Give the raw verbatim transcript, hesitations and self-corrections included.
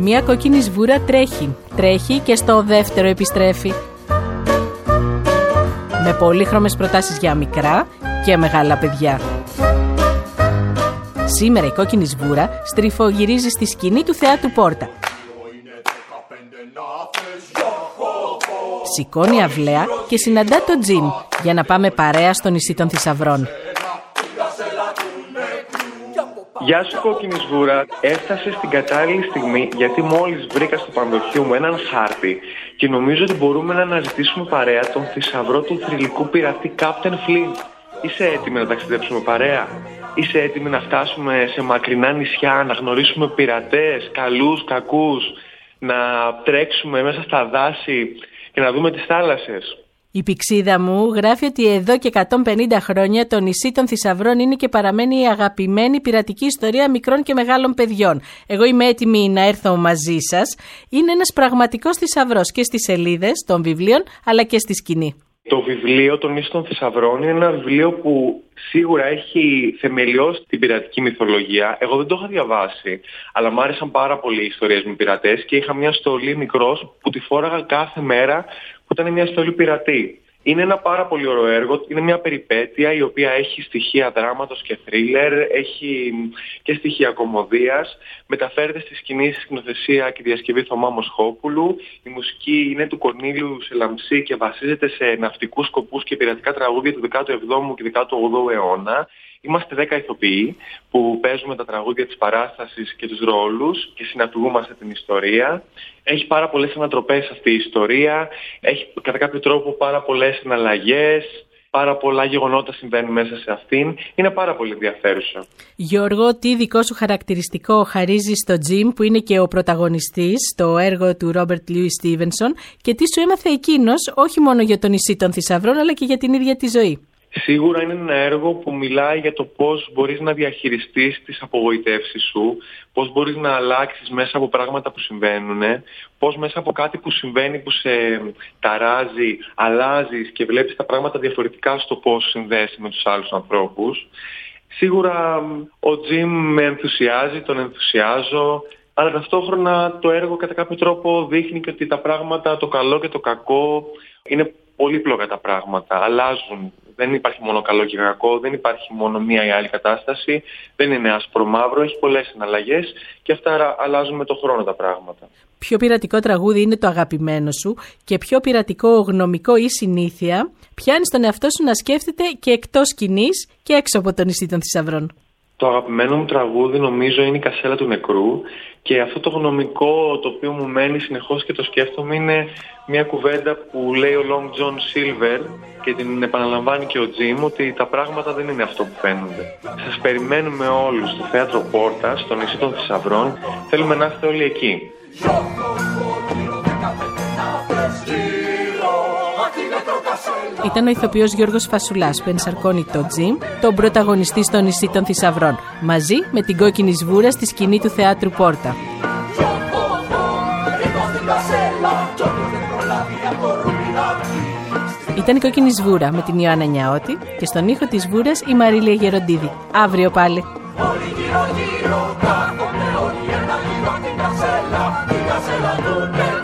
Μια κόκκινη σβούρα τρέχει, τρέχει και στο δεύτερο επιστρέφει. Με πολύχρωμες προτάσεις για μικρά και μεγάλα παιδιά. Σήμερα η κόκκινη σβούρα στριφογυρίζει στη σκηνή του Θεάτρου Πόρτα. Σηκώνει αυλαία και συναντά το Τζιμ για να πάμε παρέα στο νησί των Θησαυρών. Γεια σου κόκκινη σβούρα, έφτασε στην κατάλληλη στιγμή γιατί μόλις βρήκα στο πανδοχείο μου έναν χάρτη και νομίζω ότι μπορούμε να αναζητήσουμε παρέα τον θησαυρό του θρυλικού πειρατή Captain Flint. Είσαι έτοιμη να ταξιδέψουμε παρέα? Είσαι έτοιμη να φτάσουμε σε μακρινά νησιά, να γνωρίσουμε πειρατές, καλούς, κακούς, να τρέξουμε μέσα στα δάση και να δούμε τις θάλασσες? Η πηξίδα μου γράφει ότι εδώ και εκατόν πενήντα χρόνια το νησί των Θησαυρών είναι και παραμένει η αγαπημένη πειρατική ιστορία μικρών και μεγάλων παιδιών. Εγώ είμαι έτοιμη να έρθω μαζί σας. Είναι ένας πραγματικός θησαυρός και στις σελίδες των βιβλίων αλλά και στη σκηνή. Το βιβλίο «Το νησί των Θησαυρών» είναι ένα βιβλίο που σίγουρα έχει θεμελιώσει την πειρατική μυθολογία. Εγώ δεν το είχα διαβάσει, αλλά μου άρεσαν πάρα πολύ οι ιστορίες με πειρατές και είχα μια στολή μικρός που τη φόραγα κάθε μέρα, που ήταν μια στολή πειρατή. Είναι ένα πάρα πολύ ωραίο έργο, είναι μια περιπέτεια η οποία έχει στοιχεία δράματος και θρίλερ, έχει και στοιχεία κωμωδίας, μεταφέρεται στη σκηνή, στη σκηνοθεσία και διασκευή Θωμά Μοσχόπουλου. Η μουσική είναι του Κορνήλιου Σελαμψή και βασίζεται σε ναυτικούς σκοπούς και πειρατικά τραγούδια του δέκατου εβδόμου και δέκατου ογδόου αιώνα. Είμαστε δέκα ηθοποιοί που παίζουμε τα τραγούδια της παράστασης και τους ρόλους και συναφηγούμαστε την ιστορία. Έχει πάρα πολλές ανατροπές αυτή η ιστορία, έχει κατά κάποιο τρόπο πάρα πολλές εναλλαγές, πάρα πολλά γεγονότα συμβαίνουν μέσα σε αυτήν. Είναι πάρα πολύ ενδιαφέρουσα. Γιώργο, τι δικό σου χαρακτηριστικό χαρίζει στο Τζιμ που είναι και ο πρωταγωνιστής στο έργο του Ρόμπερτ Λιούις Στίβενσον και τι σου έμαθε εκείνος όχι μόνο για το νησί των Θησαυρών αλλά και για την ίδια τη ζωή? Σίγουρα είναι ένα έργο που μιλάει για το πώς μπορείς να διαχειριστείς τις απογοητεύσεις σου, πώς μπορείς να αλλάξεις μέσα από πράγματα που συμβαίνουν, πώς μέσα από κάτι που συμβαίνει που σε ταράζει, αλλάζεις και βλέπεις τα πράγματα διαφορετικά στο πώς συνδέεσαι με τους άλλους ανθρώπους. Σίγουρα ο Τζιμ με ενθουσιάζει, τον ενθουσιάζω, αλλά ταυτόχρονα το έργο κατά κάποιο τρόπο δείχνει και ότι τα πράγματα, το καλό και το κακό, είναι πολύπλοκα τα πράγματα, αλλάζουν. Δεν υπάρχει μόνο καλό και κακό, δεν υπάρχει μόνο μία ή άλλη κατάσταση, δεν είναι άσπρο μαύρο, έχει πολλές εναλλαγές και αυτά αλλάζουν με το χρόνο τα πράγματα. Ποιο πειρατικό τραγούδι είναι το αγαπημένο σου και ποιο πειρατικό γνωμικό ή συνήθεια πιάνει τον εαυτό σου να σκέφτεται και εκτός σκηνής και έξω από το νησί των Θησαυρών? Το αγαπημένο μου τραγούδι νομίζω είναι η Κασέλα του Νεκρού και αυτό το γνωμικό το οποίο μου μένει συνεχώς και το σκέφτομαι είναι μια κουβέντα που λέει ο Long John Silver και την επαναλαμβάνει και ο Τζιμ, ότι τα πράγματα δεν είναι αυτό που φαίνονται. Σας περιμένουμε όλους στο Θέατρο Πόρτα, στο νησί των Θησαυρών. Θέλουμε να είστε όλοι εκεί. Ήταν ο ηθοποιός Γιώργος Φασουλάς που ενσαρκώνει το Τζιμ, τον πρωταγωνιστή στο νησί των Θησαυρών, μαζί με την κόκκινη σβούρα στη σκηνή του Θεάτρου Πόρτα. Ήταν η κόκκινη σβούρα με την Ιωάννα Νιαώτη και στον ήχο της σβούρας η Μαρίλια Γεροντίδη. Αύριο πάλι. Όλοι γύρω γύρω κάθονται όλοι ένα γύρω την κασέλα, την κασέλα του νερού.